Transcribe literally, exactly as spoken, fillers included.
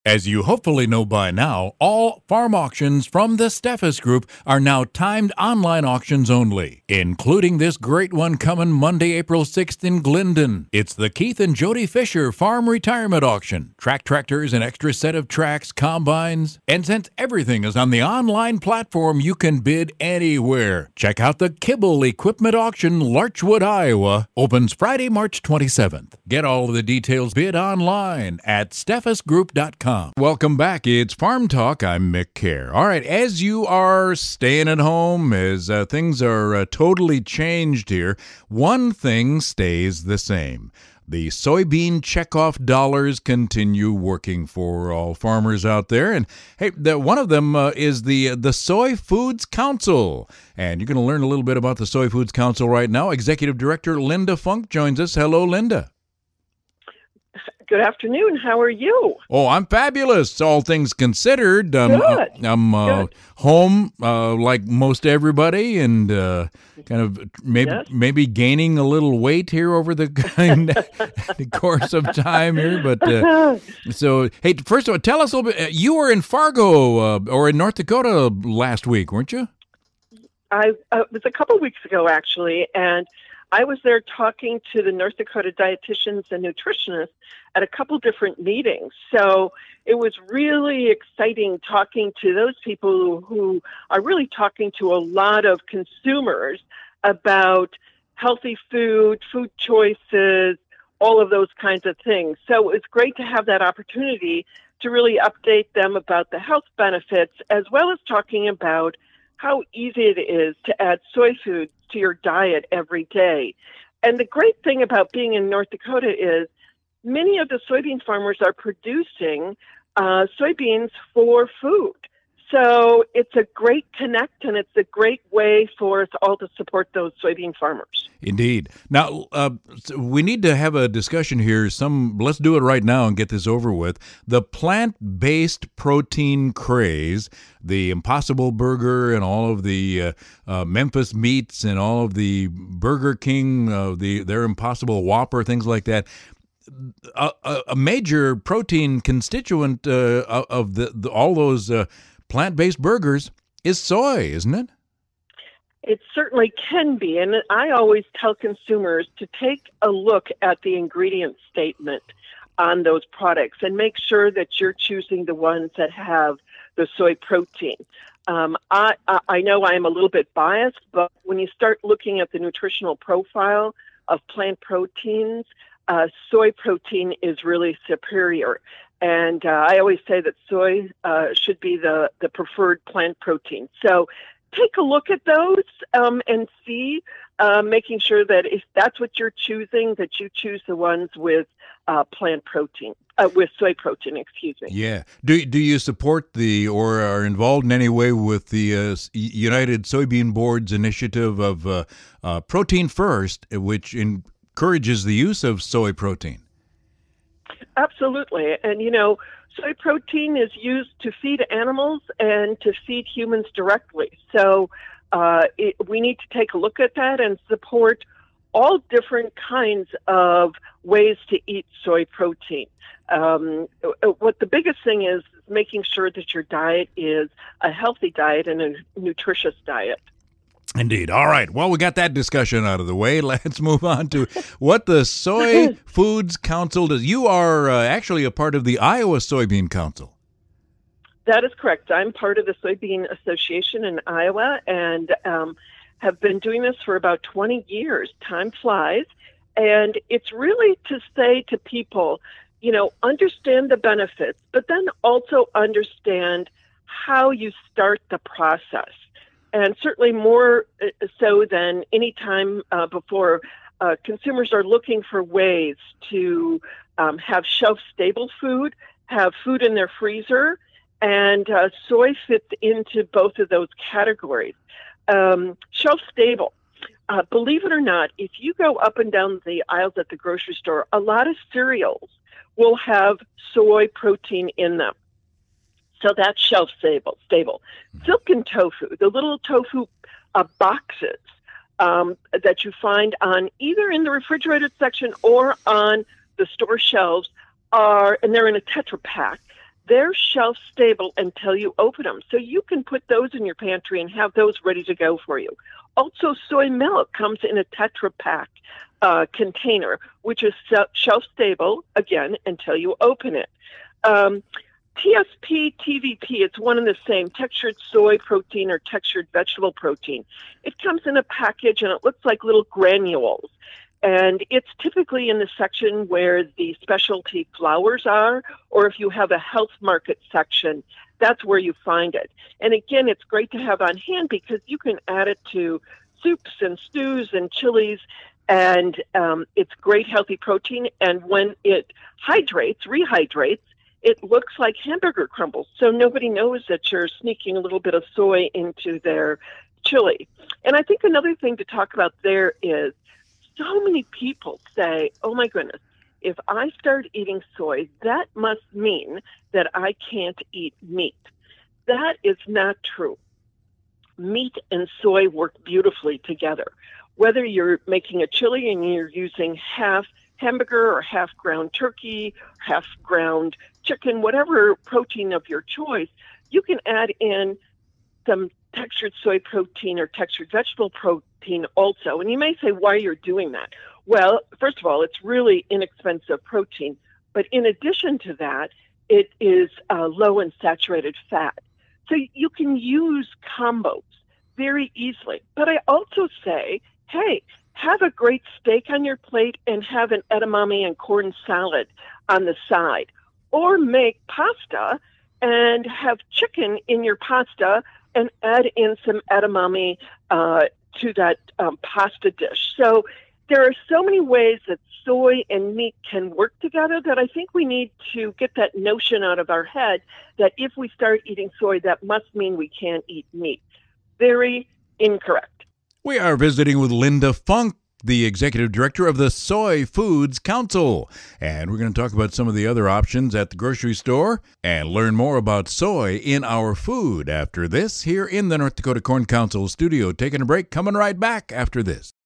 As you hopefully know by now, all farm auctions from the Steffes Group are now timed online auctions only, including this great one coming Monday, April sixth in Glendon. It's the Keith and Jody Fisher Farm Retirement Auction. Track tractors, an extra set of tracks, combines, and since everything is on the online platform, you can bid anywhere. Check out the Kibble Equipment Auction, Larchwood, Iowa. Opens Friday, March twenty-seventh. Get all of the details bid online at steffes group dot com. Welcome back. It's Farm Talk. I'm Mick Kerr. All right, as you are staying at home, as uh, things are uh, totally changed here, one thing stays the same. The soybean checkoff dollars continue working for all farmers out there. And hey, the, one of them uh, is the the Soy Foods Council. And you're going to learn a little bit about the Soy Foods Council right now. Executive Director Linda Funk joins us. Hello, Linda. Good afternoon. How are you? Oh, I'm fabulous, all things considered. Um, Good. I'm uh, Good. home uh, like most everybody, and uh, kind of maybe Yes. maybe gaining a little weight here over the, the course of time here. But uh, so, hey, first of all, tell us a little bit. uh, You were in Fargo uh, or in North Dakota last week, weren't you? I uh, it was a couple weeks ago, actually, and I was there talking to the North Dakota dietitians and nutritionists at a couple different meetings. So it was really exciting talking to those people who are really talking to a lot of consumers about healthy food, food choices, all of those kinds of things. So it's great to have that opportunity to really update them about the health benefits, as well as talking about how easy it is to add soy food to your diet every day. And the great thing about being in North Dakota is many of the soybean farmers are producing uh, soybeans for food. So it's a great connect, and it's a great way for us all to support those soybean farmers. Indeed. Now, uh, so we need to have a discussion here. Some, let's do it right now and get this over with. The plant-based protein craze, the Impossible Burger and all of the uh, uh, Memphis Meats and all of the Burger King, uh, the their Impossible Whopper, things like that. A, a, a major protein constituent uh, of the, the all those uh, plant-based burgers is soy, isn't it? It certainly can be, and I always tell consumers to take a look at the ingredient statement on those products and make sure that you're choosing the ones that have the soy protein. Um, I, I know I am a little bit biased, but when you start looking at the nutritional profile of plant proteins, uh, soy protein is really superior. And uh, I always say that soy uh, should be the, the preferred plant protein. So take a look at those um, and see, uh, making sure that if that's what you're choosing, that you choose the ones with uh, plant protein, uh, with soy protein, excuse me. Yeah. Do do you support the or are involved in any way with the uh, United Soybean Board's initiative of uh, uh, Protein First, which encourages the use of soy protein? Absolutely. And, you know, soy protein is used to feed animals and to feed humans directly. So uh, it, we need to take a look at that and support all different kinds of ways to eat soy protein. Um, what the biggest thing is making sure that your diet is a healthy diet and a nutritious diet. Indeed. All right. Well, we got that discussion out of the way. Let's move on to what the Soy Foods Council does. You are uh, actually a part of the Iowa Soybean Council. That is correct. I'm part of the Soybean Association in Iowa and um, have been doing this for about twenty years. Time flies. And it's really to say to people, you know, understand the benefits, but then also understand how you start the process. And certainly more so than any time uh, before, uh, consumers are looking for ways to um, have shelf-stable food, have food in their freezer, and uh, soy fits into both of those categories. Um, shelf-stable. Uh, believe it or not, if you go up and down the aisles at the grocery store, a lot of cereals will have soy protein in them. So that's shelf stable. Stable. Silken tofu, the little tofu uh, boxes um, that you find on either in the refrigerated section or on the store shelves are, and they're in a Tetra Pak. They're shelf stable until you open them. So you can put those in your pantry and have those ready to go for you. Also, soy milk comes in a Tetra Pak uh, container, which is shelf stable, again, until you open it. Um, T S P, T V P, it's one and the same, textured soy protein or textured vegetable protein. It comes in a package and it looks like little granules. And it's typically in the section where the specialty flours are, or if you have a health market section, that's where you find it. And again, it's great to have on hand because you can add it to soups and stews and chilies, and um, it's great healthy protein. And when it hydrates, rehydrates, it looks like hamburger crumbles. So nobody knows that you're sneaking a little bit of soy into their chili. And I think another thing to talk about there is so many people say, oh my goodness, if I start eating soy, that must mean that I can't eat meat. That is not true. Meat and soy work beautifully together. Whether you're making a chili and you're using half hamburger or half ground turkey, half ground chicken, whatever protein of your choice, you can add in some textured soy protein or textured vegetable protein also. And you may say why you're doing that. Well, first of all, it's really inexpensive protein. But in addition to that, it is uh, low in saturated fat. So you can use combos very easily. But I also say, hey, have a great steak on your plate and have an edamame and corn salad on the side. Or make pasta and have chicken in your pasta and add in some edamame uh, to that um, pasta dish. So there are so many ways that soy and meat can work together that I think we need to get that notion out of our head that if we start eating soy, that must mean we can't eat meat. Very incorrect. We are visiting with Linda Funk, the executive director of the Soy Foods Council. And we're going to talk about some of the other options at the grocery store and learn more about soy in our food after this here in the North Dakota Corn Council studio. Taking a break, coming right back after this.